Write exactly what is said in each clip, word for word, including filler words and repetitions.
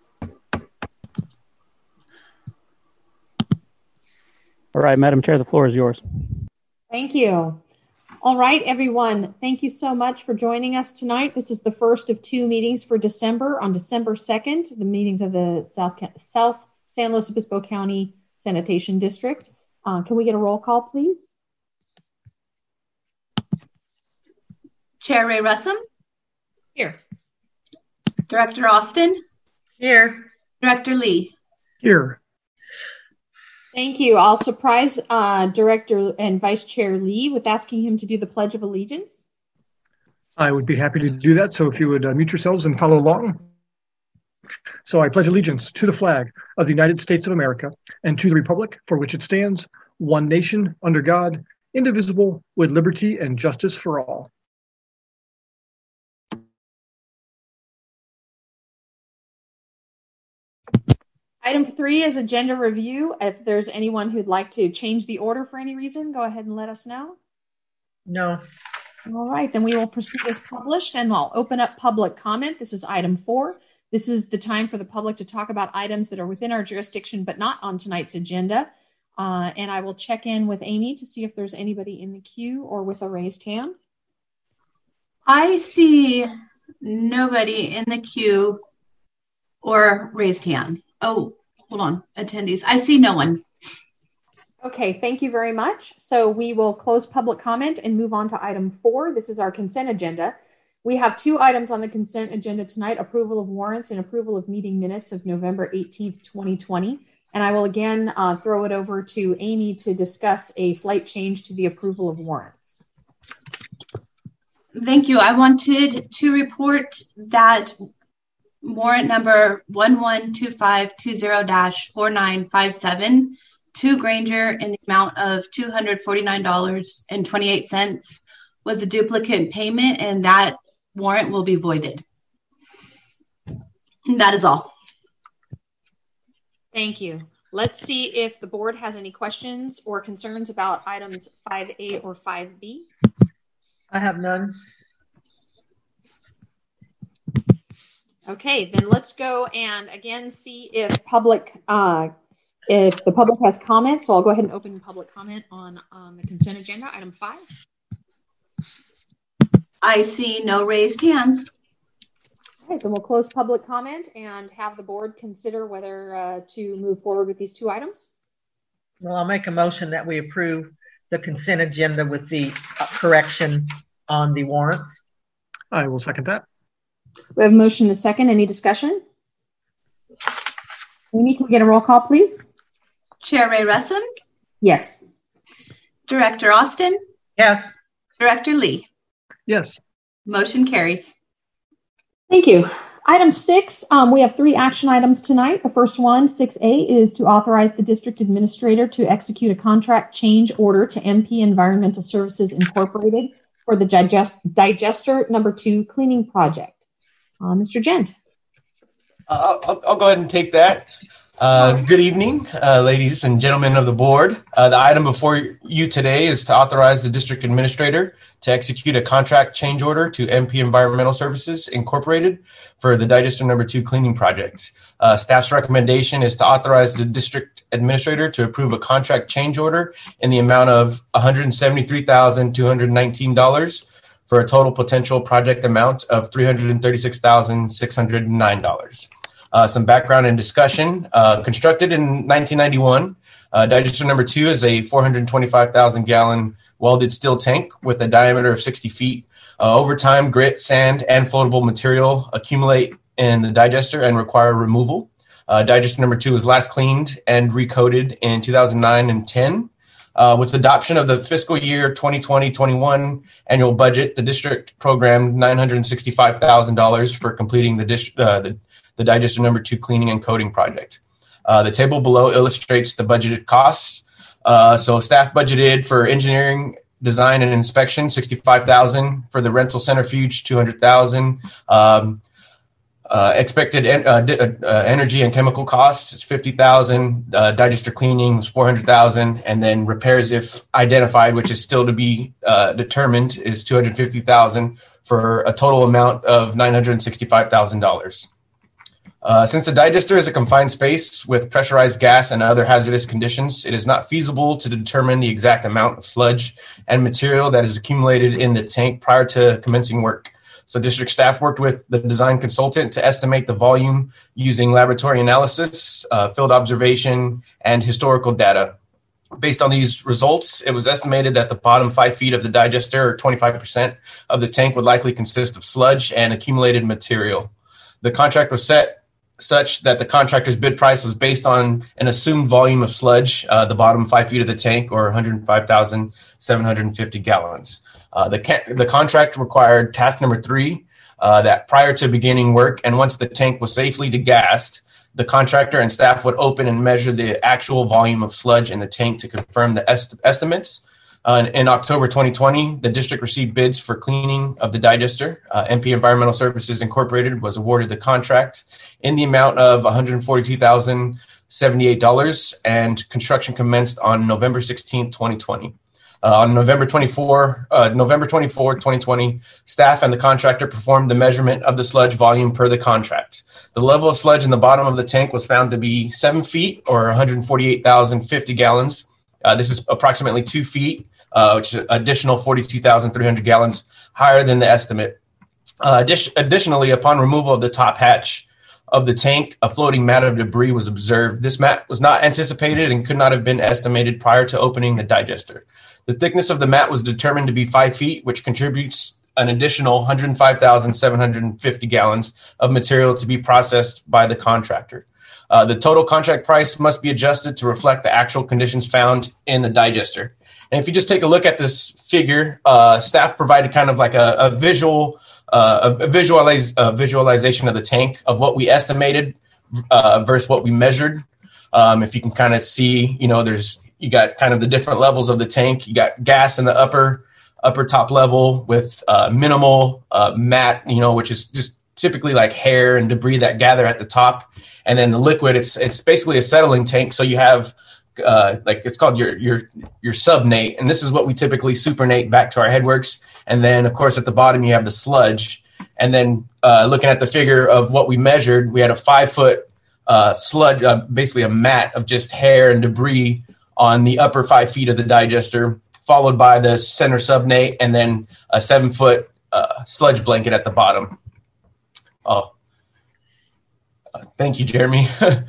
All right, Madam Chair, the floor is yours. Thank you. All right, everyone. Thank you so much for joining us tonight. This is the first of two meetings for December. On December second, the meetings of the South, South San Luis Obispo County Sanitation District. Uh, can we get a roll call, please? Chair Ray Russum? Here. Director Austin? Here. Director Lee? Here. Thank you. I'll surprise uh, Director and Vice Chair Lee with asking him to do the Pledge of Allegiance. I would be happy to do that. So if you would uh, mute yourselves and follow along. So I pledge allegiance to the flag of the United States of America and to the republic for which it stands, one nation, under God, indivisible, with liberty and justice for all. Item three is agenda review. If there's anyone who'd like to change the order for any reason, go ahead and let us know. No. All right, then we will proceed as published, and I'll open up public comment. This is item four. This is the time for the public to talk about items that are within our jurisdiction but not on tonight's agenda. Uh, and I will check in with Amy to see if there's anybody in the queue or with a raised hand. I see nobody in the queue or raised hand. Oh, hold on. Attendees. I see no one. Okay, thank you very much. So we will close public comment and move on to item four. This is our consent agenda. We have two items on the consent agenda tonight, approval of warrants and approval of meeting minutes of November eighteenth, twenty twenty. And I will again uh, throw it over to Amy to discuss a slight change to the approval of warrants. Thank you. I wanted to report that warrant number one one two five two zero dash four nine five seven to Granger in the amount of two hundred forty-nine dollars and twenty-eight cents was a duplicate payment, and that warrant will be voided. And that is all. Thank you. Let's see if the board has any questions or concerns about items five A or five B. I have none. Okay, then let's go and again see if public, uh, if the public has comments. So I'll go ahead and open public comment on um, the consent agenda, item five. I see no raised hands. All right, then we'll close public comment and have the board consider whether uh, to move forward with these two items. Well, I'll make a motion that we approve the consent agenda with the uh, correction on the warrants. I will second that. We have a motion and a second. Any discussion? Amy, can we get a roll call, please? Chair Ray Russum? Yes. Director Austin? Yes. Director Lee? Yes. Motion carries. Thank you. Item six, um, we have three action items tonight. The first one, six A, is to authorize the district administrator to execute a contract change order to M P Environmental Services Incorporated for the digest, digester number two cleaning project. Uh, Mister Gent. Uh, I'll, I'll go ahead and take that. Uh, good evening, uh, ladies and gentlemen of the board. Uh, the item before you today is to authorize the district administrator to execute a contract change order to M P Environmental Services Incorporated for the digester number two cleaning project. Uh, staff's recommendation is to authorize the district administrator to approve a contract change order in the amount of one hundred seventy-three thousand two hundred nineteen dollars for a total potential project amount of three hundred thirty-six thousand six hundred nine dollars. Uh, some background and discussion. Uh, constructed in nineteen ninety-one, uh, digester number two is a four hundred twenty-five thousand gallon welded steel tank with a diameter of sixty feet. Uh, over time, grit, sand, and floatable material accumulate in the digester and require removal. Uh, digester number two was last cleaned and recoated in two thousand nine and ten. Uh, with adoption of the fiscal year twenty twenty twenty-one annual budget, the district programmed nine hundred sixty-five thousand dollars for completing the, dist- uh, the the digester number two cleaning and coating project. Uh, the table below illustrates the budgeted costs. Uh, so staff budgeted for engineering, design, and inspection, sixty-five thousand dollars. For the rental centrifuge, two hundred thousand dollars. Um, uh, expected en- uh, di- uh, energy and chemical costs is fifty thousand dollars. Uh, digester cleaning was four hundred thousand dollars. And then repairs, if identified, which is still to be uh, determined, is two hundred fifty thousand dollars for a total amount of nine hundred sixty-five thousand dollars. Uh, since a digester is a confined space with pressurized gas and other hazardous conditions, it is not feasible to determine the exact amount of sludge and material that is accumulated in the tank prior to commencing work. So district staff worked with the design consultant to estimate the volume using laboratory analysis, uh, field observation, and historical data. Based on these results, it was estimated that the bottom five feet of the digester, or twenty-five percent of the tank, would likely consist of sludge and accumulated material. The contract was set such that the contractor's bid price was based on an assumed volume of sludge, uh, the bottom five feet of the tank, or one hundred five thousand seven hundred fifty gallons. Uh, the, ca- the contract required task number three, uh, that prior to beginning work and once the tank was safely degassed, the contractor and staff would open and measure the actual volume of sludge in the tank to confirm the est- estimates. Uh, in October twenty twenty, the district received bids for cleaning of the digester. Uh, M P Environmental Services Incorporated was awarded the contract in the amount of one hundred forty-two thousand seventy-eight dollars, and construction commenced on November sixteenth, twenty twenty. Uh, on November twenty-fourth, uh, November twenty-fourth, twenty twenty, staff and the contractor performed the measurement of the sludge volume per the contract. The level of sludge in the bottom of the tank was found to be seven feet, or one hundred forty-eight thousand fifty gallons. Uh, this is approximately two feet, uh, which is additional forty-two thousand three hundred gallons higher than the estimate. Uh, addi- additionally, upon removal of the top hatch of the tank, a floating mat of debris was observed. This mat was not anticipated and could not have been estimated prior to opening the digester. The thickness of the mat was determined to be five feet, which contributes an additional one hundred five thousand seven hundred fifty gallons of material to be processed by the contractor. Uh, the total contract price must be adjusted to reflect the actual conditions found in the digester. And if you just take a look at this figure, uh, staff provided kind of like a, a visual, uh, a visualize, a visualization of the tank of what we estimated uh, versus what we measured. Um, if you can kind of see, you know, there's you got kind of the different levels of the tank. You got gas in the upper upper top level with uh, minimal uh, mat, you know, which is just typically like hair and debris that gather at the top. And then the liquid, it's it's basically a settling tank. So you have uh, like it's called your your your subnate, and this is what we typically supernate back to our headworks. And then of course at the bottom you have the sludge. And then uh, looking at the figure of what we measured, we had a five foot uh, sludge, uh, basically a mat of just hair and debris on the upper five feet of the digester, followed by the center subnate, and then a seven foot uh, sludge blanket at the bottom. Oh, uh, thank you, Jeremy.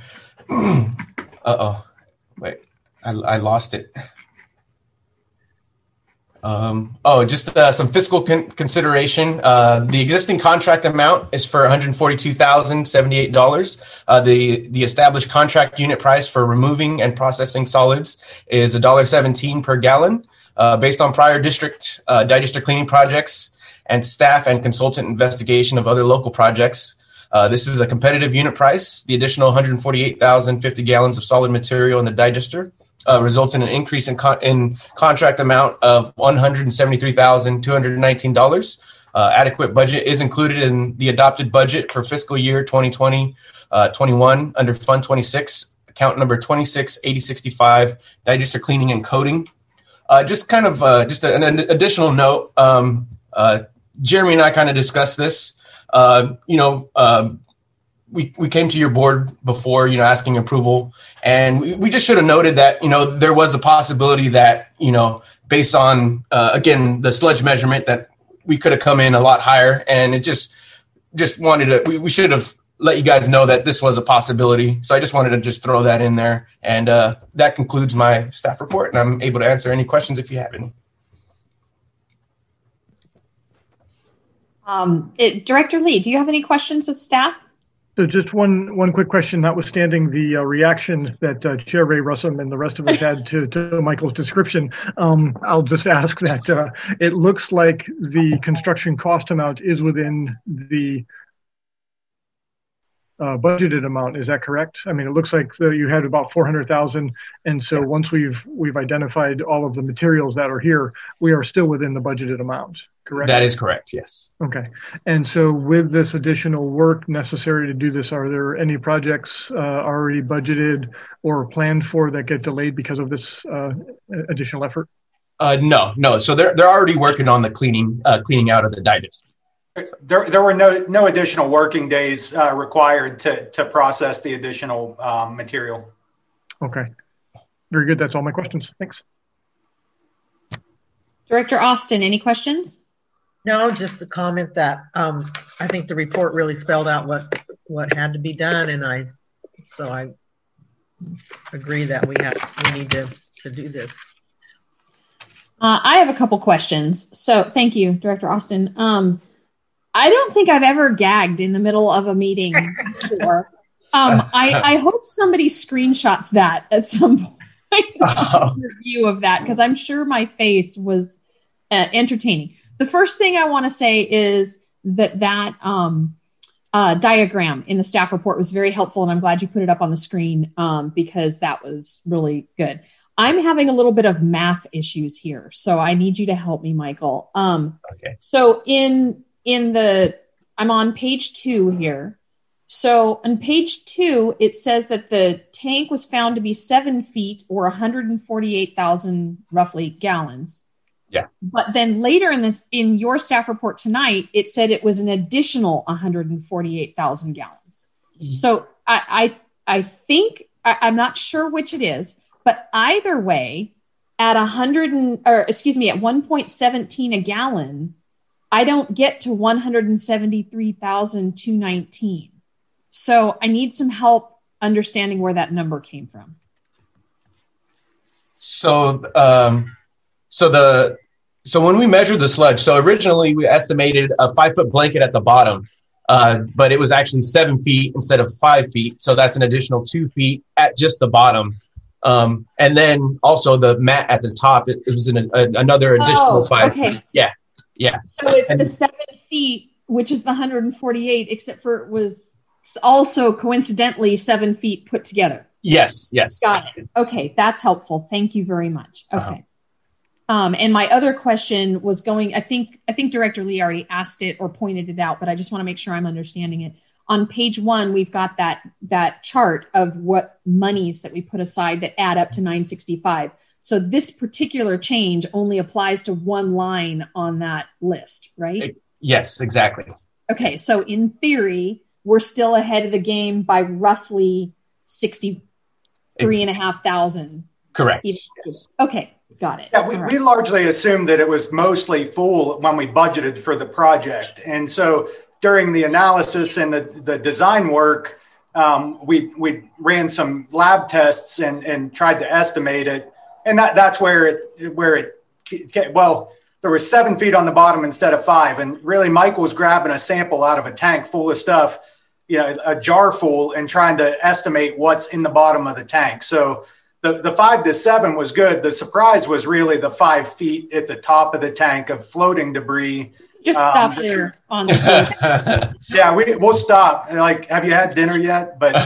Uh-oh, wait, I, I lost it. Um, oh, just uh, some fiscal con- consideration. Uh, the existing contract amount is for one hundred forty-two thousand seventy-eight dollars. Uh, the, the established contract unit price for removing and processing solids is one dollar seventeen per gallon. Uh, based on prior district uh, digester cleaning projects and staff and consultant investigation of other local projects, uh, this is a competitive unit price. The additional one hundred forty-eight thousand fifty gallons of solid material in the digester Uh, results in an increase in, con- in contract amount of one hundred seventy-three thousand two hundred nineteen dollars. Uh, adequate budget is included in the adopted budget for fiscal year twenty twenty twenty-one under Fund twenty-six, account number twenty-six eighty sixty-five, digester cleaning and coating. Uh, just kind of uh, just an, an additional note, um, uh, Jeremy and I kind of discussed this. Uh, you know, uh, we, we came to your board before, you know, asking approval, and we, we just should have noted that, you know, there was a possibility that, you know, based on, uh, again, the sludge measurement, that we could have come in a lot higher, and it just, just wanted to, we, we should have let you guys know that this was a possibility. So I just wanted to just throw that in there. And uh, that concludes my staff report, and I'm able to answer any questions if you have any. Um, it, Director Lee, do you have any questions of staff? So just one one quick question, notwithstanding the uh, reaction that uh, Chair Ray Russum and the rest of us had to, to Michael's description, um, I'll just ask that uh, it looks like the construction cost amount is within the uh, budgeted amount. Is that correct? I mean, it looks like the, you had about four hundred thousand, and so once we've we've identified all of the materials that are here, we are still within the budgeted amount. Correct? That is correct, yes. Okay. And so with this additional work necessary to do this, are there any projects uh, already budgeted or planned for that get delayed because of this uh, additional effort? Uh, no, no. So they're they're already working on the cleaning uh, cleaning out of the digester. There, there were no no additional working days uh, required to to process the additional um, material. Okay. Very good. That's all my questions. Thanks. Director Austin, any questions? No, just the comment that um, I think the report really spelled out what what had to be done, and I so I agree that we have we need to to do this. Uh, I have a couple questions. So thank you, Director Austin. Um, I don't think I've ever gagged in the middle of a meeting before. Um, I, I hope somebody screenshots that at some point. Oh. Review of that, because I'm sure my face was uh, entertaining. The first thing I want to say is that that um, uh, diagram in the staff report was very helpful, and I'm glad you put it up on the screen um, because that was really good. I'm having a little bit of math issues here, so I need you to help me, Michael. Um, Okay. So in in the, I'm on page two here. So on page two, it says that the tank was found to be seven feet or one hundred forty-eight thousand roughly gallons. Yeah. But then later in this, in your staff report tonight, it said it was an additional one hundred forty-eight thousand gallons. So I, I, I think, I, I'm not sure which it is, but either way, at one hundred and, or excuse me, at one point one seven a gallon, I don't get to one hundred seventy-three thousand two hundred nineteen. So I need some help understanding where that number came from. So, um, so the so when we measured the sludge, so originally we estimated a five foot blanket at the bottom, uh, but it was actually seven feet instead of five feet. So that's an additional two feet at just the bottom. Um, and then also the mat at the top, it, it was an, a, another additional Oh, five. okay. Yeah, yeah. So it's And- the seven feet, which is the one hundred forty-eight, except for it was also coincidentally seven feet put together. Yes, yes. Got it. Okay, that's helpful. Thank you very much. Okay. Uh-huh. Um, and my other question was going, I think, I think Director Lee already asked it or pointed it out, but I just want to make sure I'm understanding it. On page one, we've got that, that chart of what monies that we put aside that add up to nine sixty-five. So this particular change only applies to one line on that list, right? Yes, exactly. Okay, so in theory, we're still ahead of the game by roughly sixty-three and a half thousand. Correct. Yes. Yes. Okay, got it. Yeah, we, All right. we largely assumed that it was mostly full when we budgeted for the project. And so during the analysis and the, the design work, um, we we ran some lab tests and, and tried to estimate it. And that, that's where it, where it, well, there was seven feet on the bottom instead of five. And really, Michael was grabbing a sample out of a tank full of stuff, you know, a jar full, and trying to estimate what's in the bottom of the tank. So the, the five to seven was good. The surprise was really the five feet at the top of the tank of floating debris. Just Um, stop there on the Yeah, we, we'll stop. Like, have you had dinner yet? But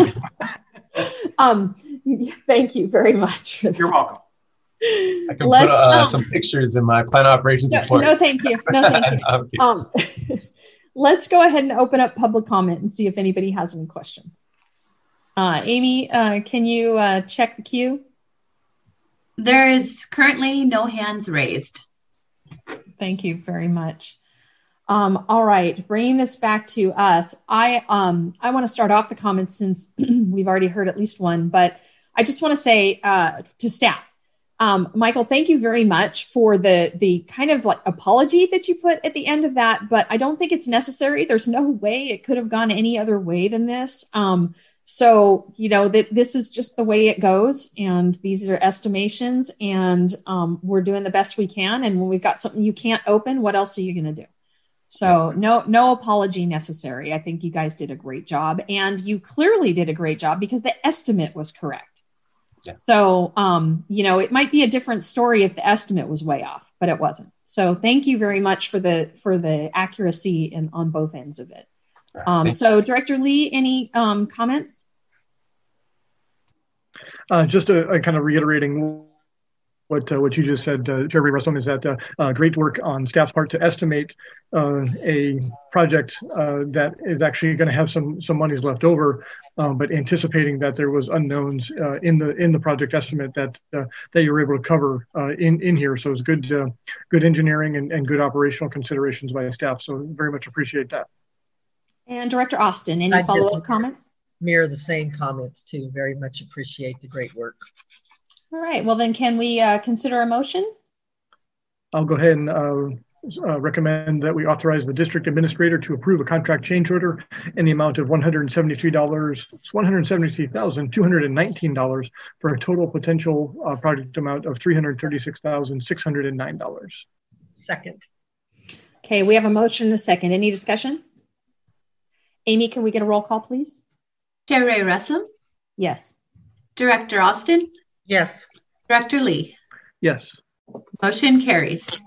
um thank you very much for that. you're welcome. I can Let's, put uh, um, some pictures in my plan operations no, report. no thank you no thank you I'm kidding. um let's go ahead and open up public comment and see if anybody has any questions. uh Amy, uh can you uh check the queue? There is currently no hands raised. Thank you very much. Um, all right, bringing this back to us, I um, I want to start off the comments since we've already heard at least one, but I just want to say uh, to staff, um, Michael, thank you very much for the the kind of like apology that you put at the end of that, but I don't think it's necessary. There's no way it could have gone any other way than this. Um, so, you know, that this is just the way it goes, and these are estimations, and um, we're doing the best we can. And when we've got something you can't open, what else are you going to do? So no, no apology necessary. I think you guys did a great job, and you clearly did a great job because the estimate was correct. Yeah. So, um, you know, it might be a different story if the estimate was way off, but it wasn't. So thank you very much for the, for the accuracy in, on both ends of it. Um, so Director Lee, any um, comments? Uh, just a, a kind of reiterating what uh, what you just said, uh, Chair Ray Russell, is that uh, uh, great work on staff's part to estimate uh, a project uh, that is actually going to have some some monies left over, um, but anticipating that there was unknowns uh, in the in the project estimate that uh, that you were able to cover uh, in in here. So it's good uh, good engineering and, and good operational considerations by staff. So very much appreciate that. And Director Austin, any follow-up comments? Mirror the same comments too. Very much appreciate the great work. All right. Well, then can we uh, consider a motion? I'll go ahead and uh, uh, recommend that we authorize the district administrator to approve a contract change order in the amount of one hundred seventy-three dollars, one hundred seventy-three thousand two hundred nineteen dollars for a total potential uh, project amount of three hundred thirty-six thousand six hundred nine dollars. Second. Okay, we have a motion and a second. Any discussion? Amy, can we get a roll call, please? Chair Ray Russell? Yes. Director Austin? Yes. Director Lee? Yes. Motion carries.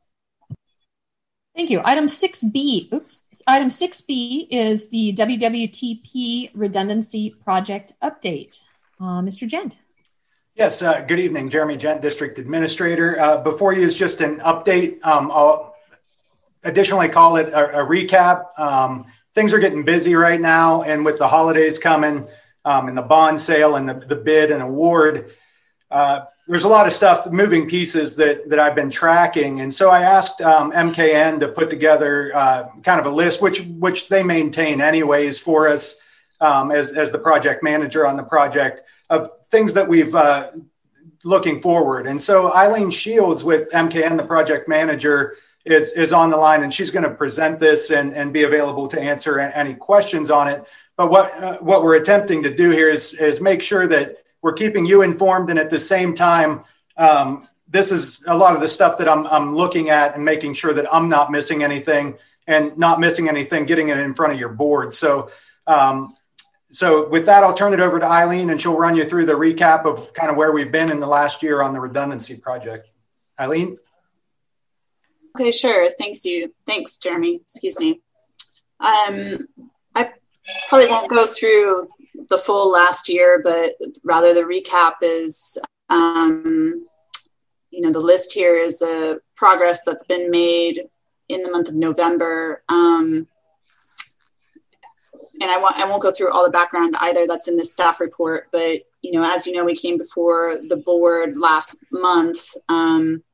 Thank you. Item six B, oops. Item six B is the W W T P redundancy project update. Uh, Mister Gent. Yes, uh, good evening. Jeremy Gent, District Administrator. Uh, before you is just an update. Um, I'll additionally call it a, a recap. Um, things are getting busy right now, and with the holidays coming um, and the bond sale and the, the bid and award, Uh, there's a lot of stuff, moving pieces that that I've been tracking. And so I asked um, M K N to put together uh, kind of a list, which which they maintain anyways for us um, as, as the project manager on the project, of things that we've uh, looking forward. And so Eileen Shields with M K N, the project manager, is, is on the line, and she's going to present this and, and be available to answer any questions on it. But what uh, what we're attempting to do here is, is make sure that we're keeping you informed, and at the same time, um, this is a lot of the stuff that I'm, I'm looking at and making sure that I'm not missing anything, and not missing anything, getting it in front of your board. So, um, so with that, I'll turn it over to Eileen, and she'll run you through the recap of kind of where we've been in the last year on the redundancy project. Eileen? Okay, sure. Thanks, you. Thanks, Jeremy. Excuse me. Um, I probably won't go through the full last year, but rather the recap is, um, you know, the list here is a progress that's been made in the month of November. Um, and I, won't, I won't go through all the background either that's in this staff report, but, you know, as you know, we came before the board last month um,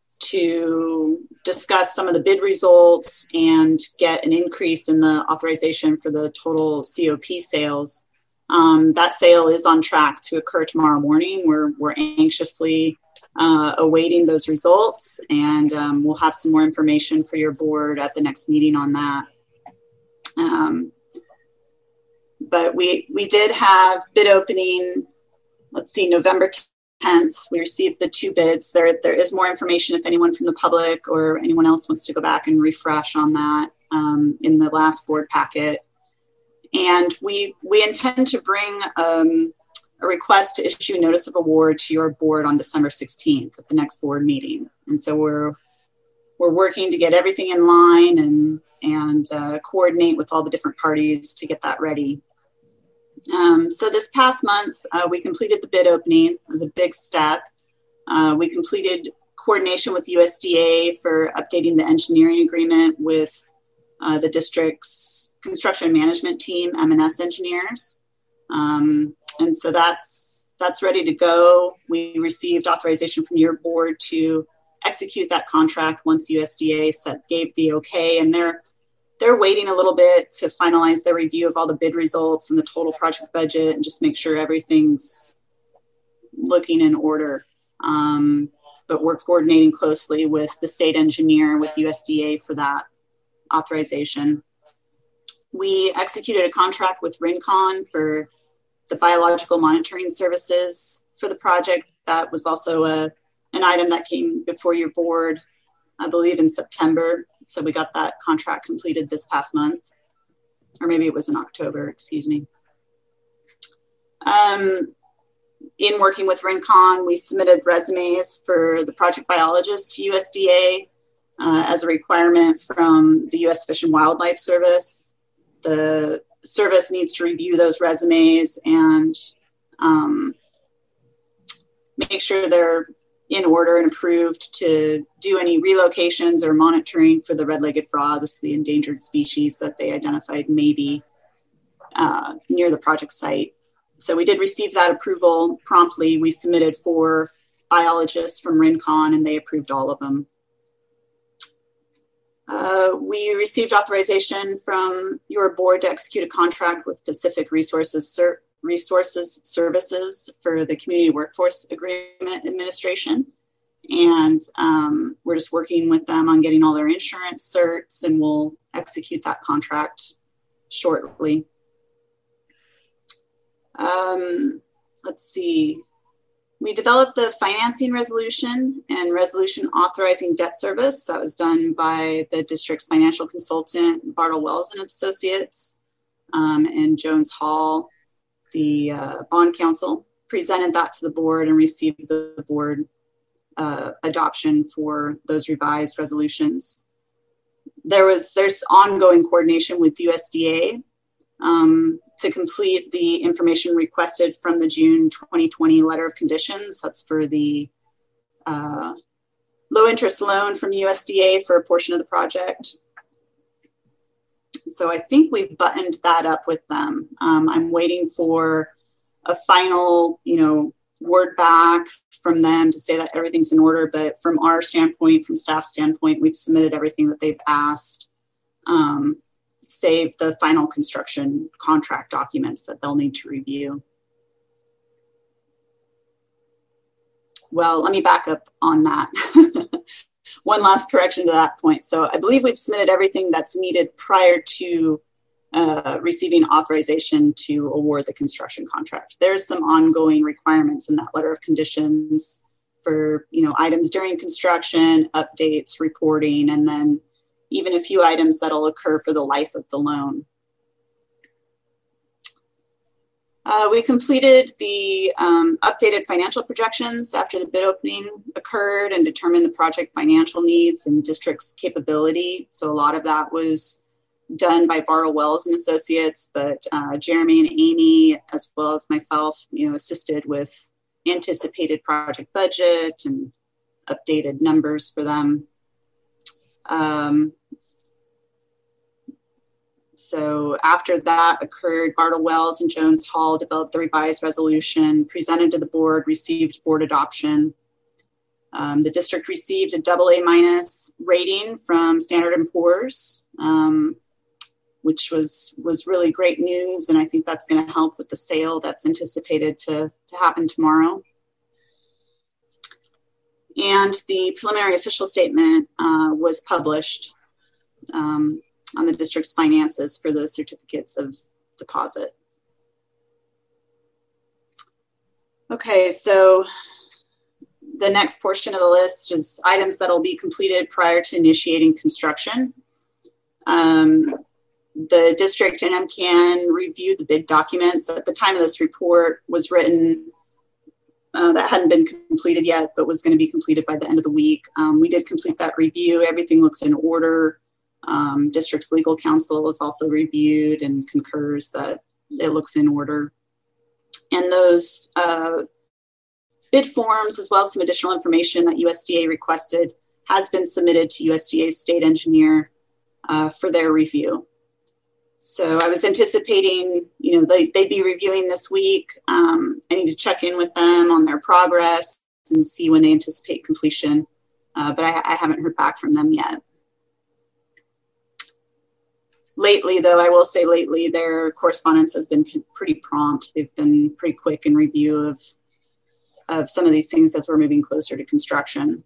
to discuss some of the bid results and get an increase in the authorization for the total C O P sales. Um, that sale is on track to occur tomorrow morning. We're, we're anxiously uh, awaiting those results, and um, we'll have some more information for your board at the next meeting on that. Um, but we, we did have bid opening, let's see, November tenth. We received the two bids. There, there is more information if anyone from the public or anyone else wants to go back and refresh on that um, in the last board packet. And we we intend to bring um, a request to issue a notice of award to your board on December sixteenth at the next board meeting. And so we're we're working to get everything in line and and uh, coordinate with all the different parties to get that ready. Um, so this past month, uh, we completed the bid opening. It was a big step. Uh, we completed coordination with U S D A for updating the engineering agreement with uh, the district's construction management team, M and S engineers. Um, and so that's, that's ready to go. We received authorization from your board to execute that contract once U S D A set, gave the okay, and they're, they're waiting a little bit to finalize their review of all the bid results and the total project budget and just make sure everything's looking in order. Um, but we're coordinating closely with the state engineer, with U S D A for that authorization. We executed a contract with Rincon for the biological monitoring services for the project. That was also a, an item that came before your board, I believe, in September. So we got that contract completed this past month, or maybe it was in October, excuse me. Um, in working with Rincon, we submitted resumes for the project biologist to U S D A uh, as a requirement from the U S Fish and Wildlife Service. The service needs to review those resumes and um, make sure they're in order and approved to do any relocations or monitoring for the red-legged frog. This is the endangered species that they identified maybe uh, near the project site. So we did receive that approval promptly. We submitted four biologists from Rincon and they approved all of them. Uh, we received authorization from your board to execute a contract with Pacific Resources Ser- Resources Services for the Community Workforce Agreement Administration. And um, we're just working with them on getting all their insurance certs, and we'll execute that contract shortly. Um, let's see. We developed the financing resolution and resolution authorizing debt service. That was done by the district's financial consultant, Bartle Wells and Associates, um, and Jones Hall. The uh, bond counsel presented that to the board and received the board uh, adoption for those revised resolutions. There was there's ongoing coordination with U S D A um, to complete the information requested from the June twenty twenty letter of conditions. That's for the uh, low interest loan from U S D A for a portion of the project. So I think we've buttoned that up with them. Um, I'm waiting for a final, you know, word back from them to say that everything's in order. But from our standpoint, from staff standpoint, we've submitted everything that they've asked, um, save the final construction contract documents that they'll need to review. Well, let me back up on that. One last correction to that point. So I believe we've submitted everything that's needed prior to uh, receiving authorization to award the construction contract. There's some ongoing requirements in that letter of conditions for, you know, items during construction, updates, reporting, and then even a few items that'll occur for the life of the loan. Uh, we completed the um, updated financial projections after the bid opening occurred and determined the project financial needs and district's capability. So a lot of that was done by Bartle Wells and Associates, but uh, Jeremy and Amy, as well as myself, you know, assisted with anticipated project budget and updated numbers for them. Um, So after that occurred, Bartle Wells and Jones Hall developed the revised resolution, presented to the board, received board adoption. Um, the district received a double A minus rating from Standard and Poor's, um, which was, was really great news. And I think that's going to help with the sale that's anticipated to, to happen tomorrow. And the preliminary official statement uh, was published um, on the district's finances for the certificates of deposit. Okay, so the next portion of the list is items that will be completed prior to initiating construction. Um, the district and M C A N reviewed the bid documents. At the time of this report was written, uh, that hadn't been completed yet, but was going to be completed by the end of the week. Um, we did complete that review. Everything looks in order. Um, district's legal counsel has also reviewed and concurs that it looks in order. And those uh, bid forms, as well as some additional information that U S D A requested, has been submitted to U S D A's state engineer uh, for their review. So I was anticipating, you know, they, they'd be reviewing this week. Um, I need to check in with them on their progress and see when they anticipate completion, uh, but I, I haven't heard back from them yet. Lately, though, I will say lately, their correspondence has been p- pretty prompt. They've been pretty quick in review of, of some of these things as we're moving closer to construction.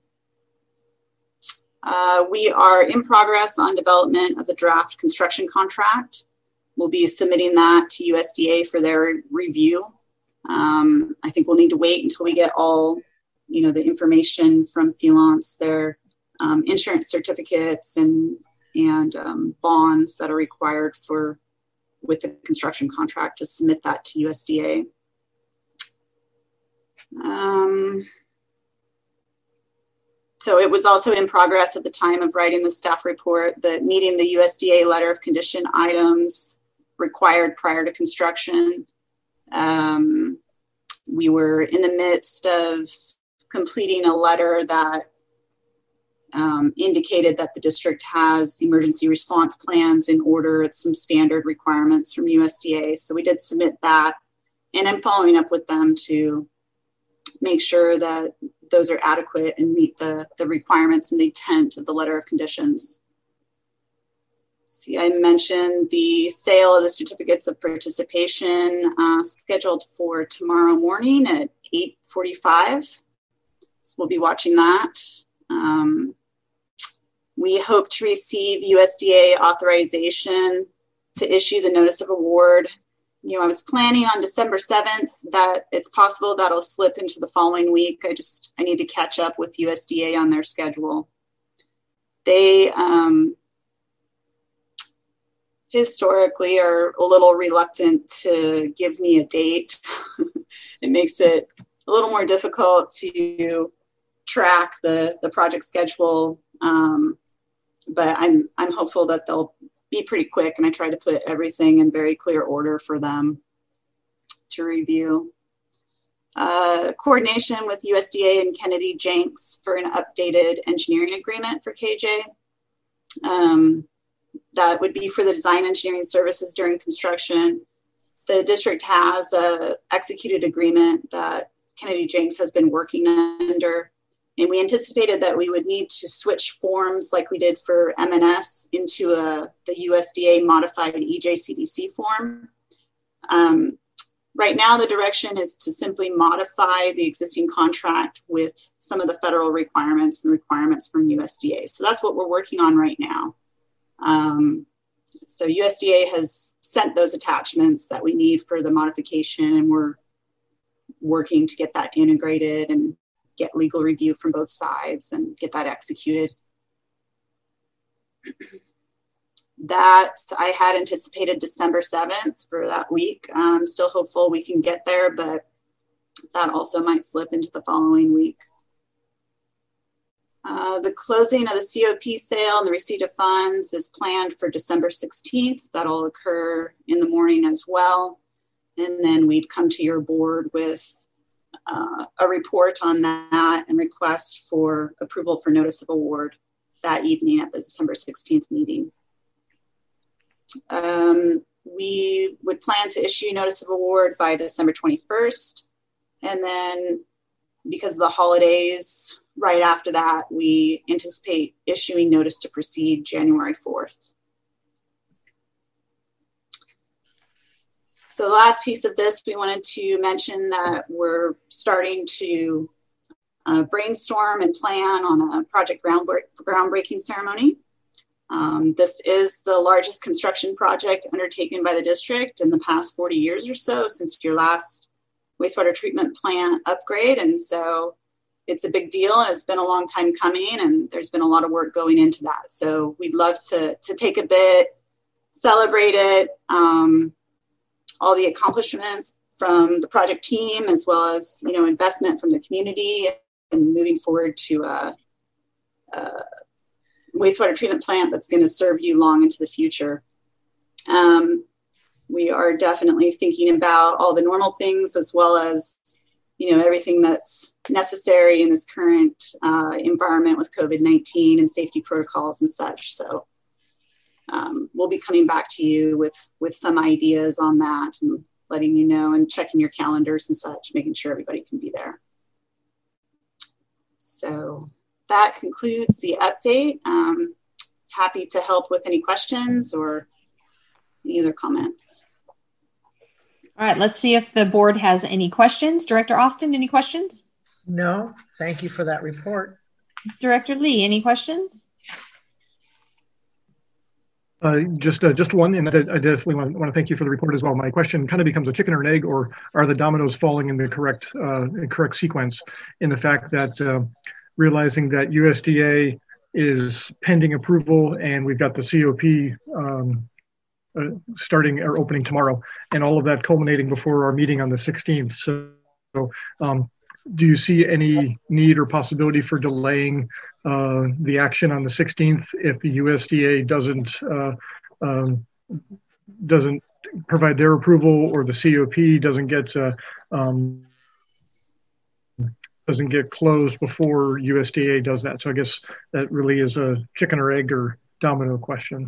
Uh, we are in progress on development of the draft construction contract. We'll be submitting that to U S D A for their review. Um, I think we'll need to wait until we get all, you know, the information from Filance, their um, insurance certificates and and um, bonds that are required for with the construction contract to submit that to U S D A. Um, so it was also in progress at the time of writing the staff report that meeting the U S D A letter of condition items required prior to construction. Um, we were in the midst of completing a letter that um, indicated that the district has emergency response plans in order. It's some standard requirements from U S D A. So we did submit that, and I'm following up with them to make sure that those are adequate and meet the, the requirements and the intent of the letter of conditions. See, I mentioned the sale of the certificates of participation uh, scheduled for tomorrow morning at eight forty-five. So we'll be watching that. Um, we hope to receive U S D A authorization to issue the notice of award. You know, I was planning on December seventh. That it's possible that'll slip into the following week. I just, I need to catch up with U S D A on their schedule. They, um, historically are a little reluctant to give me a date. It makes it a little more difficult to track the, the project schedule. Um, but I'm, I'm hopeful that they'll be pretty quick, and I try to put everything in very clear order for them to review. Uh, coordination with U S D A and Kennedy Jenks for an updated engineering agreement for K J. Um, That would be for the design engineering services during construction. The district has a executed agreement that Kennedy Jenks has been working under. And we anticipated that we would need to switch forms like we did for M N S into a, the U S D A modified E J C D C form. Um, right now, the direction is to simply modify the existing contract with some of the federal requirements and requirements from U S D A. So that's what we're working on right now. Um, so U S D A has sent those attachments that we need for the modification, and we're working to get that integrated and get legal review from both sides and get that executed. That I had anticipated December seventh for that week. I'm still hopeful we can get there, but that also might slip into the following week. Uh, the closing of the C O P sale and the receipt of funds is planned for December sixteenth. That'll occur in the morning as well. And then we'd come to your board with uh, a report on that and request for approval for notice of award that evening at the December sixteenth meeting. Um, we would plan to issue notice of award by December twenty-first. And then because of the holidays, right after that, we anticipate issuing notice to proceed January fourth. So the last piece of this, we wanted to mention that we're starting to uh, brainstorm and plan on a project groundbreak, groundbreaking ceremony. Um, this is the largest construction project undertaken by the district in the past forty years or so, since your last wastewater treatment plant upgrade. And so it's a big deal, and it's been a long time coming, and there's been a lot of work going into that. So we'd love to, to take a bit, celebrate it, um, all the accomplishments from the project team, as well as, you know, investment from the community, and moving forward to a, a wastewater treatment plant that's going to serve you long into the future. Um, we are definitely thinking about all the normal things, as well as, you know, everything that's necessary in this current uh, environment with COVID nineteen and safety protocols and such. So um, we'll be coming back to you with, with some ideas on that, and letting you know, and checking your calendars and such, making sure everybody can be there. So that concludes the update. Um, happy to help with any questions or any other comments. All right, let's see if the board has any questions. Director Austin, any questions? No, thank you for that report. Director Lee, any questions? Uh, just uh, just one, and I definitely want, want to thank you for the report as well. My question kind of becomes a chicken or an egg, or are the dominoes falling in the correct uh, correct sequence, in the fact that uh, realizing that U S D A is pending approval, and we've got the C O P um, uh, starting or opening tomorrow, and all of that culminating before our meeting on the sixteenth. So um, do you see any need or possibility for delaying uh, the action on the sixteenth if the U S D A doesn't uh, um, doesn't provide their approval, or the C O P doesn't get uh, um, doesn't get closed before U S D A does that. So I guess that really is a chicken or egg or domino question.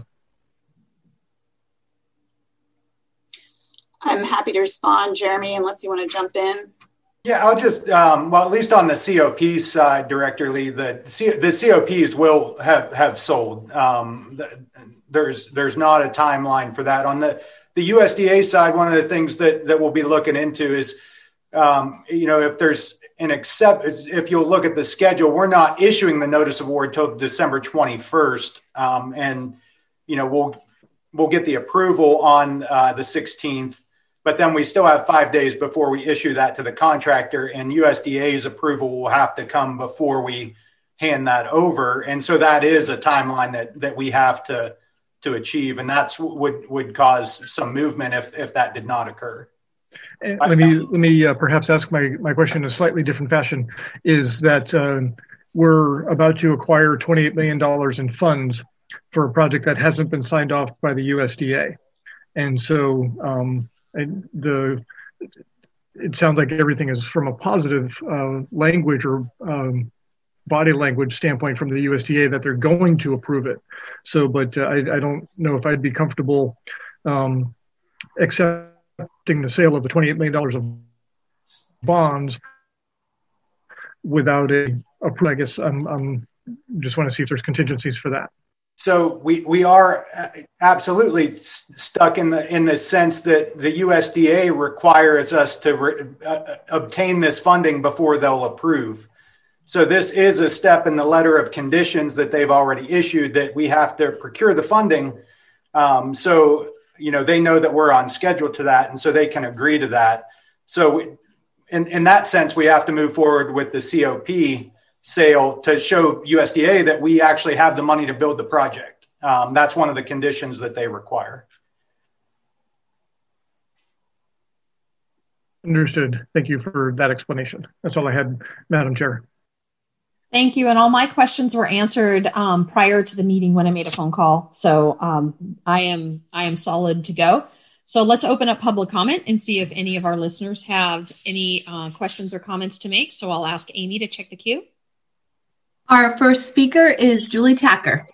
I'm happy to respond, Jeremy, unless you want to jump in. Yeah, I'll just, um, well, at least on the C O P side, Director Lee, the, C, the C O Ps will have, have sold. Um, the, there's there's not a timeline for that. On the, the U S D A side, one of the things that, that we'll be looking into is, um, you know, if there's an accept, if you'll look at the schedule, we're not issuing the notice of award till December twenty-first. Um, and, you know, we'll, we'll get the approval on uh, the sixteenth. But then we still have five days before we issue that to the contractor, and U S D A's approval will have to come before we hand that over. And so that is a timeline that that we have to to achieve, and that's would would cause some movement if if that did not occur. And let me let me uh, perhaps ask my my question in a slightly different fashion. Is that uh, we're about to acquire twenty-eight million dollars in funds for a project that hasn't been signed off by the U S D A, and so. Um, And the it sounds like everything is from a positive uh, language or um, body language standpoint from the U S D A that they're going to approve it. So, but uh, I, I don't know if I'd be comfortable um, accepting the sale of the twenty-eight million dollars of bonds without a approval. I guess I'm, I'm just want to see if there's contingencies for that. So we, we are absolutely stuck in the in the sense that the U S D A requires us to re, uh, obtain this funding before they'll approve. So this is a step in the letter of conditions that they've already issued that we have to procure the funding. Um, so, you know, they know that we're on schedule to that, and so they can agree to that. So we, in, in that sense, we have to move forward with the C O P sale to show U S D A that we actually have the money to build the project. Um, that's one of the conditions that they require. Understood. Thank you for that explanation. That's all I had, Madam Chair. Thank you. And all my questions were answered um, prior to the meeting when I made a phone call. So um, I am I am solid to go. So let's open up public comment and see if any of our listeners have any uh, questions or comments to make. So I'll ask Amy to check the queue. Our first speaker is Julie Tacker.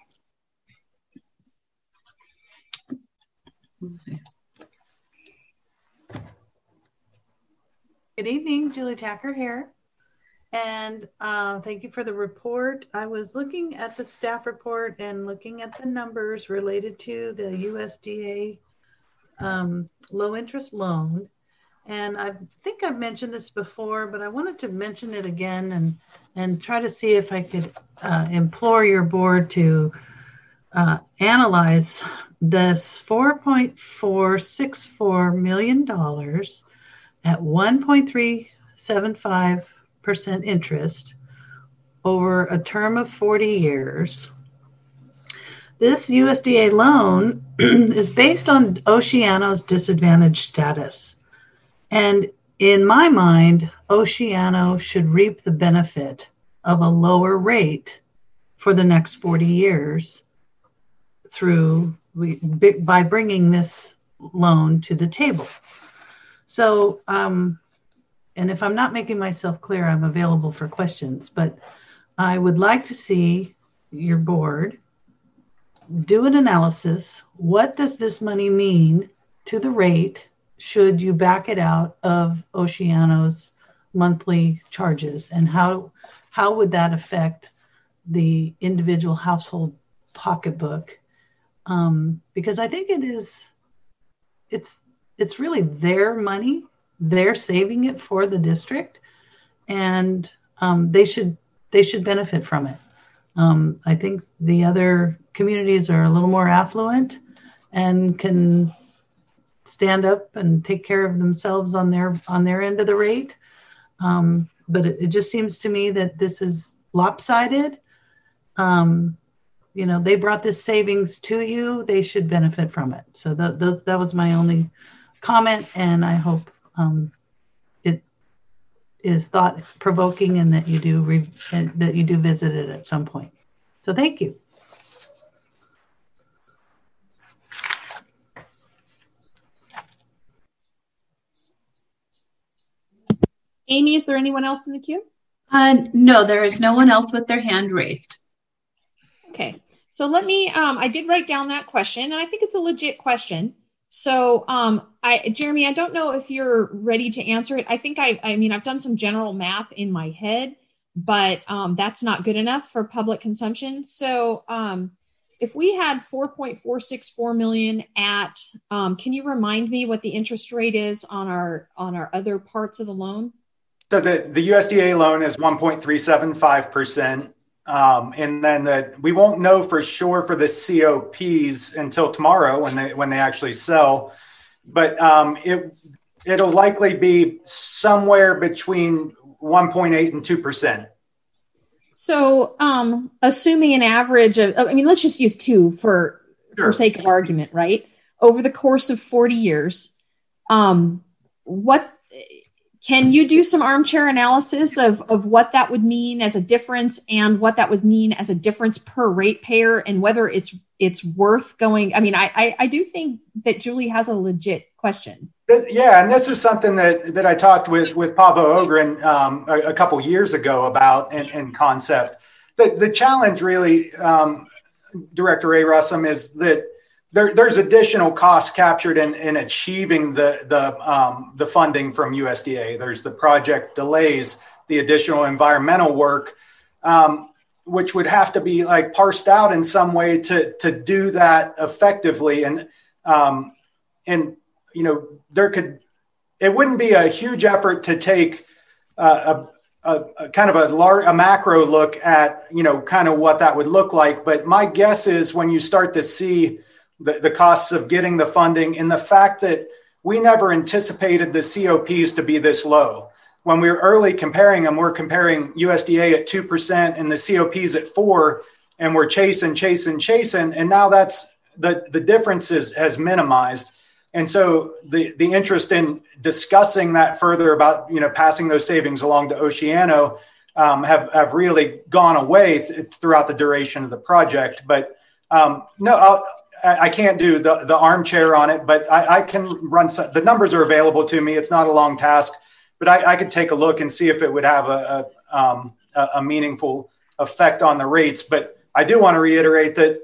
Good evening, Julie Tacker here. And uh, thank you for the report. I was looking at the staff report and looking at the numbers related to the U S D A um, low interest loan. And I think I've mentioned this before, but I wanted to mention it again and, and try to see if I could uh, implore your board to uh, analyze this four point four six four million dollars at one point three seven five percent interest over a term of forty years. This U S D A loan is based on Oceano's disadvantaged status. And in my mind, Oceano should reap the benefit of a lower rate for the next forty years through we, by bringing this loan to the table. So, um, and if I'm not making myself clear, I'm available for questions, but I would like to see your board do an analysis. What does this money mean to the rate should you back it out of Oceano's monthly charges, and how how would that affect the individual household pocketbook? Um, because I think it is, it's it's really their money. They're saving it for the district, and um, they should they should benefit from it. Um, I think the other communities are a little more affluent and can stand up and take care of themselves on their on their end of the rate. Um, but it, it just seems to me that this is lopsided. Um, you know, they brought this savings to you. They should benefit from it. So the, the, that was my only comment, and I hope um, it is thought provoking and that you do re- that you do visit it at some point. So thank you. Amy, is there anyone else in the queue? Uh, no, there is no one else with their hand raised. Okay, so let me, um, I did write down that question, and I think it's a legit question. So, um, I, Jeremy, I don't know if you're ready to answer it. I think I, I mean, I've done some general math in my head, but um, that's not good enough for public consumption. So, um, if we had four point four six four million at, um, can you remind me what the interest rate is on our on our other parts of the loan? So the, the U S D A loan is one point three seven five percent. Um, and then the, we won't know for sure for the C O Ps until tomorrow when they when they actually sell. But um, it it'll likely be somewhere between one point eight and two percent. So, um, assuming an average of, I mean, let's just use two for, Sure. for sake of argument, right? Over the course of forty years, um, what can you do some armchair analysis of, of what that would mean as a difference and what that would mean as a difference per ratepayer and whether it's it's worth going? I mean, I, I, I do think that Julie has a legit question. Yeah, and this is something that, that I talked with, with Pablo Ogren um, a, a couple years ago about in, in concept. The, the challenge really, um, Director A. Russum, is that there, there's additional costs captured in, in achieving the, the, um, the funding from U S D A. There's the project delays, the additional environmental work, um, which would have to be like parsed out in some way to, to do that effectively. And, um, and, you know, there could, it wouldn't be a huge effort to take uh, a, a, a kind of a large, a macro look at, you know, kind of what that would look like. But my guess is when you start to see the, the costs of getting the funding and the fact that we never anticipated the C O Ps to be this low. When we were early comparing them, we're comparing U S D A at two percent and the C O Ps at four, and we're chasing, chasing, chasing. And now that's the, the difference is, has minimized. And so the, the interest in discussing that further about, you know, passing those savings along to Oceano um, have, have really gone away th- throughout the duration of the project. But um, no, I'll, I can't do the, the armchair on it, but I, I can run some, the numbers are available to me. It's not a long task, but I, I could take a look and see if it would have a, a, um, a, a meaningful effect on the rates. But I do want to reiterate that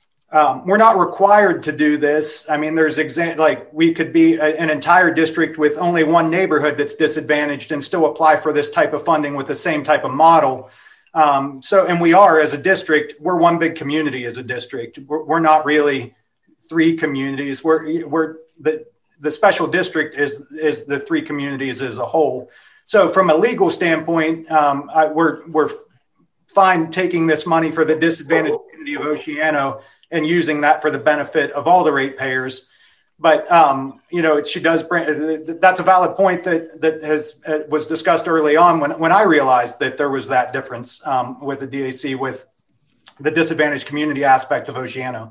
Um, we're not required to do this. I mean, there's exa- like we could be a, an entire district with only one neighborhood that's disadvantaged and still apply for this type of funding with the same type of model. Um, so, and we are as a district, we're one big community as a district. We're, we're not really three communities. We're we're the the special district is is the three communities as a whole. So, from a legal standpoint, um, I, we're we're fine taking this money for the disadvantaged community of Oceano and using that for the benefit of all the ratepayers. But, um, you know, she does bring, that's a valid point that that has uh, was discussed early on when, when I realized that there was that difference um, with the D A C with the disadvantaged community aspect of Oceano.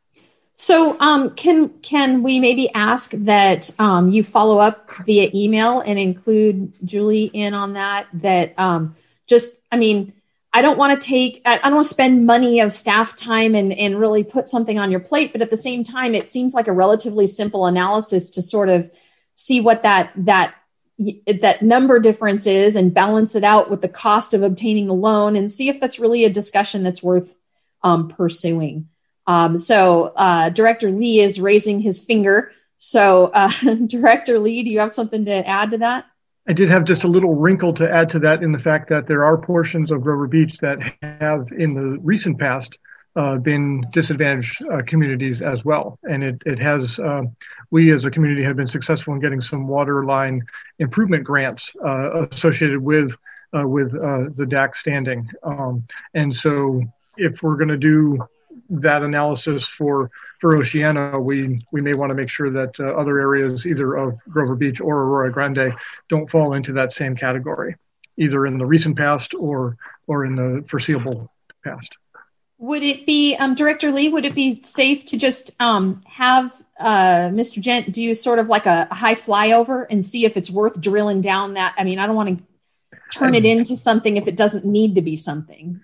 So um, can can we maybe ask that um, you follow up via email and include Julie in on that, that um, just, I mean, I don't want to take, I don't want to spend money of staff time and, and really put something on your plate. But at the same time, it seems like a relatively simple analysis to sort of see what that, that, that number difference is and balance it out with the cost of obtaining a loan and see if that's really a discussion that's worth um, pursuing. Um, so uh, Director Lee is raising his finger. So uh, Director Lee, do you have something to add to that? I did have just a little wrinkle to add to that in the fact that there are portions of Grover Beach that have in the recent past uh, been disadvantaged uh, communities as well. And it, it has, uh, we as a community have been successful in getting some water line improvement grants uh, associated with uh, with uh, the D A C standing. Um, and so if we're going to do that analysis for for Oceano, we we may want to make sure that uh, other areas, either of Grover Beach or Aurora Grande, don't fall into that same category, either in the recent past or or in the foreseeable past. Would it be, um, Director Lee, would it be safe to just um, have uh, Mister Gent do sort of like a, a high flyover and see if it's worth drilling down that? I mean, I don't want to turn it into something if it doesn't need to be something.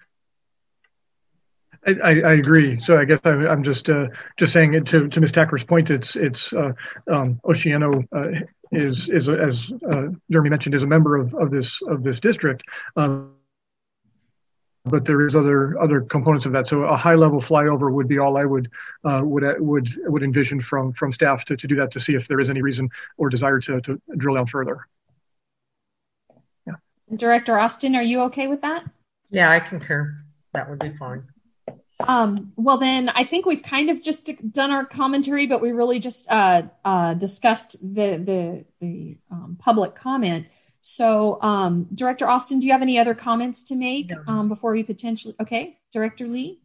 I, I agree. So I guess I, I'm just uh, just saying it to to Miz Tacker's point. It's it's uh, um, Oceano uh, is is as uh, Jeremy mentioned is a member of, of this of this district. Um, but there is other other components of that. So a high level flyover would be all I would uh, would would would envision from from staff to, to do that, to see if there is any reason or desire to to drill down further. Yeah. Director Austin, are you okay with that? Yeah, I concur. That would be fine. Um, well, then I think we've kind of just done our commentary, but we really just uh, uh, discussed the the, the um, public comment. So, um, Director Austin, do you have any other comments to make um, before we potentially? Okay, Director Lee.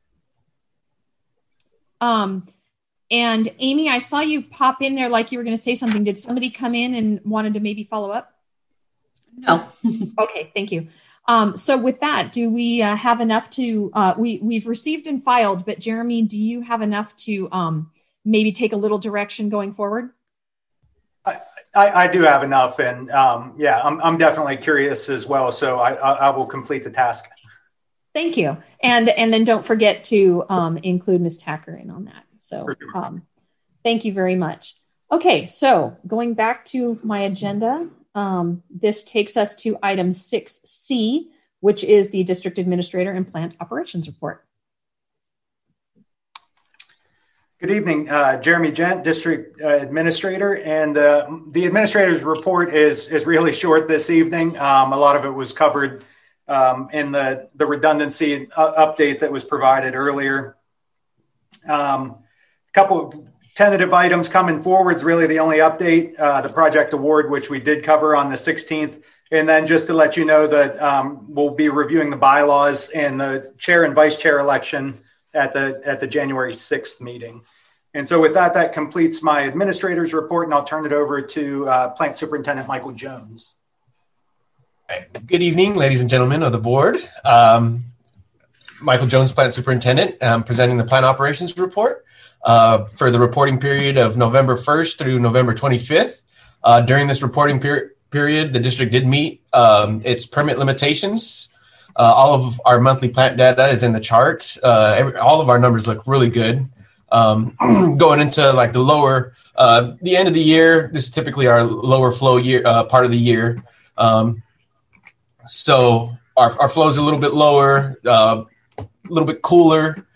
Um, and Amy, I saw you pop in there like you were going to say something. Did somebody come in and wanted to maybe follow up? No. Okay, thank you. Um, so with that, do we uh, have enough to, uh, we, we've received and filed, but Jeremy, do you have enough to um, maybe take a little direction going forward? I, I, I do have enough. And um, yeah, I'm, I'm definitely curious as well. So I, I, I will complete the task. Thank you. And, and then don't forget to um, include Miz Tacker in on that. So um, thank you very much. Okay, so going back to my agenda, Um, this takes us to item six C, which is the District Administrator and Plant Operations Report. Good evening, uh, Jeremy Gent, District uh, Administrator, and uh, the Administrator's report is is really short this evening. Um, a lot of it was covered um, in the, the redundancy uh, update that was provided earlier. Um, a couple tentative items coming forward is really the only update, uh, the project award, which we did cover on the sixteenth. And then just to let you know that um, we'll be reviewing the bylaws and the chair and vice chair election at the at the January sixth meeting. And so with that, that completes my administrator's report, and I'll turn it over to uh, Plant Superintendent Michael Jones. Good evening, ladies and gentlemen of the board. Um, Michael Jones, Plant Superintendent, um, presenting the Plant Operations Report. Uh, for the reporting period of November first through November twenty-fifth. Uh, during this reporting per- period, the district did meet um, its permit limitations. Uh, all of our monthly plant data is in the chart. Uh, every, all of our numbers look really good. Um, going into like the lower, uh, the end of the year, this is typically our lower flow year uh, part of the year. Um, so our, our flow is a little bit lower, uh, a little bit cooler.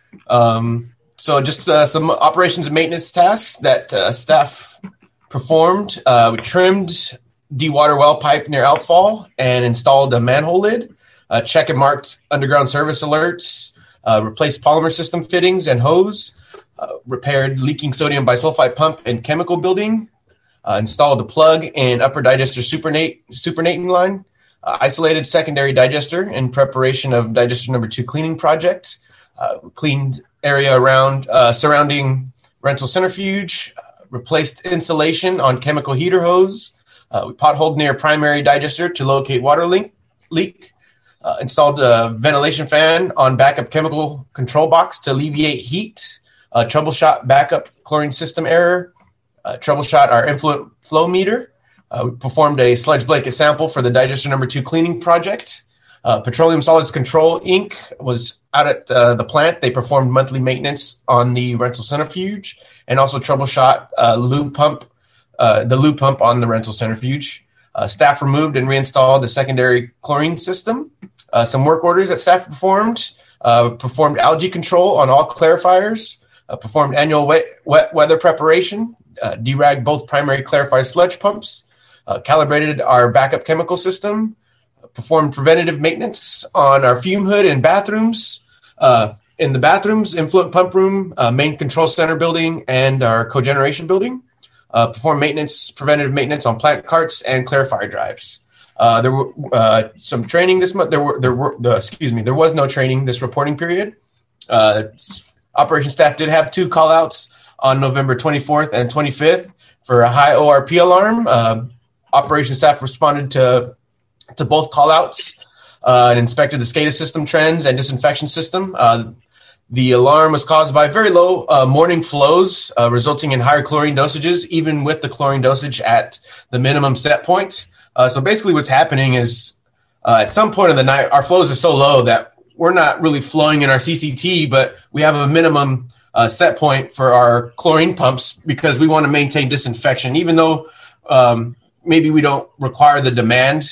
Um, So just uh, some operations and maintenance tasks that uh, staff performed. Uh, we trimmed de-water well pipe near outfall and installed a manhole lid, uh, check and marked underground service alerts, uh, replaced polymer system fittings and hose, uh, repaired leaking sodium bisulfite pump and chemical building, uh, installed a plug and upper digester supernate, supernating line, uh, isolated secondary digester in preparation of digester number two cleaning project, uh, cleaned area around uh, surrounding rental centrifuge, uh, replaced insulation on chemical heater hose. Uh, we potholed near primary digester to locate water leak, leak. Uh, installed a ventilation fan on backup chemical control box to alleviate heat. Uh, troubleshot backup chlorine system error. Uh, troubleshot our influent flow meter. Uh, we performed a sludge blanket sample for the digester number two cleaning project. Uh, Petroleum Solids Control Incorporated was out at uh, the plant. They performed monthly maintenance on the rental centrifuge and also troubleshot uh, lube pump, uh, the lube pump on the rental centrifuge. Uh, staff removed and reinstalled the secondary chlorine system. Uh, some work orders that staff performed, uh, performed algae control on all clarifiers, uh, performed annual wet, wet weather preparation, uh, deragged both primary clarifier sludge pumps, uh, calibrated our backup chemical system, performed preventative maintenance on our fume hood and bathrooms, uh, in the bathrooms, influent pump room, uh, main control center building, and our cogeneration building. Uh, performed maintenance, preventative maintenance on plant carts and clarifier drives. Uh, there were uh, some training this month. There were there were the, excuse me. There was no training this reporting period. Uh, operations staff did have two call outs on November twenty-fourth and twenty-fifth for a high O R P alarm. Uh, operations staff responded to to both callouts uh, and inspected the SCADA system trends and disinfection system. Uh, the alarm was caused by very low uh, morning flows, uh, resulting in higher chlorine dosages, even with the chlorine dosage at the minimum set point. Uh, so basically what's happening is uh, at some point in the night, our flows are so low that we're not really flowing in our C C T, but we have a minimum uh, set point for our chlorine pumps because we want to maintain disinfection, even though um, maybe we don't require the demand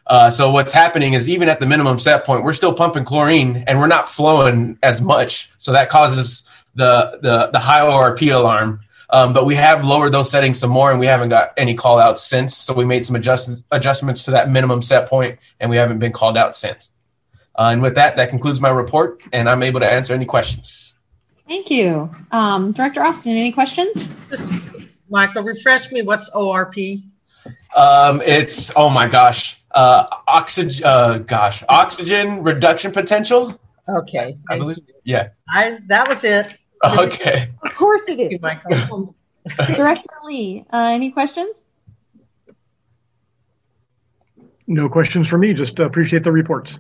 Uh, so what's happening is even at the minimum set point, we're still pumping chlorine and we're not flowing as much. So that causes the the, the high O R P alarm. Um, but we have lowered those settings some more, and we haven't got any call outs since. So we made some adjust- adjustments to that minimum set point, and we haven't been called out since. Uh, and with that, that concludes my report, and I'm able to answer any questions. Thank you. Um, Director Austin, any questions? Michael, refresh me. What's O R P? Um, it's, oh my gosh, uh, oxygen, uh, gosh, oxygen reduction potential. Okay. I believe, yeah. I, that was it. Okay. Of course it is. You, Michael. Director Lee, uh, any questions? No questions for me. Just appreciate the reports.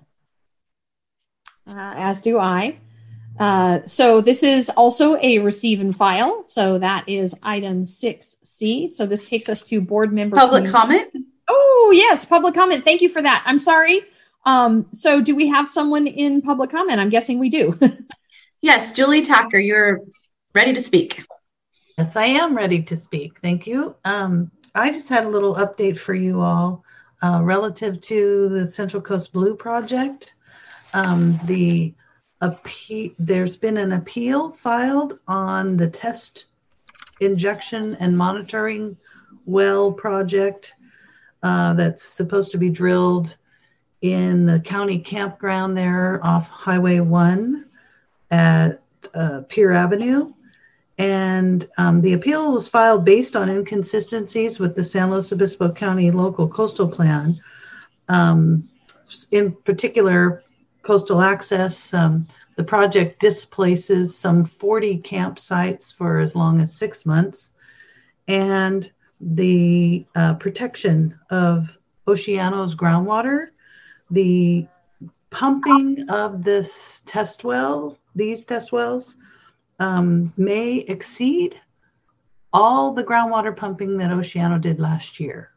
Uh, as do I. Uh, so this is also a receive and file. So that is item six C. So this takes us to board member Public comment? Oh, yes, public comment. Thank you for that. I'm sorry. Um, so do we have someone in public comment? I'm guessing we do. Yes, Julie Tacker, you're ready to speak. Yes, I am ready to speak. Thank you. Um, I just had a little update for you all uh, relative to the Central Coast Blue project. Um, the appe- there's been an appeal filed on the test injection and monitoring well project uh, that's supposed to be drilled in the county campground there off Highway one at uh, Pier Avenue. And um, the appeal was filed based on inconsistencies with the San Luis Obispo County local coastal plan. Um, in particular, coastal access, um, the project displaces some forty campsites for as long as six months. And the uh, protection of Oceano's groundwater, the pumping of this test well, these test wells, um, may exceed all the groundwater pumping that Oceano did last year.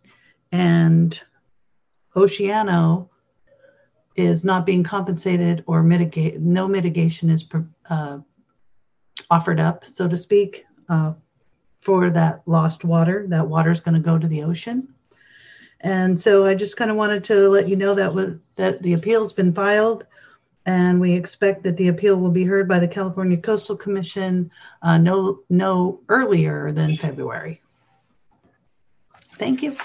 And Oceano is not being compensated or mitigate. No mitigation is uh, offered up, so to speak, uh, for that lost water. That water is going to go to the ocean. And so I just kind of wanted to let you know that was, that the appeal's been filed, and we expect that the appeal will be heard by the California Coastal Commission uh, no no earlier than February. Thank you.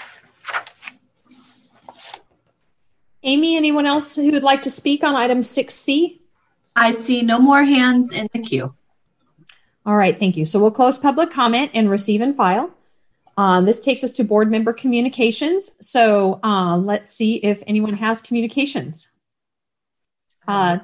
Amy, anyone else who would like to speak on item six C? I see no more hands in the queue. All right, thank you. So we'll close public comment and receive and file. Uh, this takes us to board member communications. So uh, let's see if anyone has communications. Uh,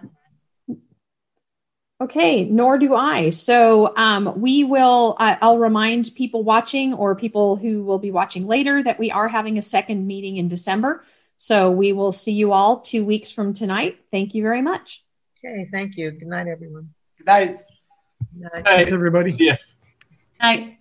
okay, nor do I. So um, we will, uh, I'll remind people watching or people who will be watching later that we are having a second meeting in December. So we will see you all two weeks from tonight. Thank you very much. Okay, thank you. Good night, everyone. Good night. Good night. Hey, Thanks, everybody. see ya. Night.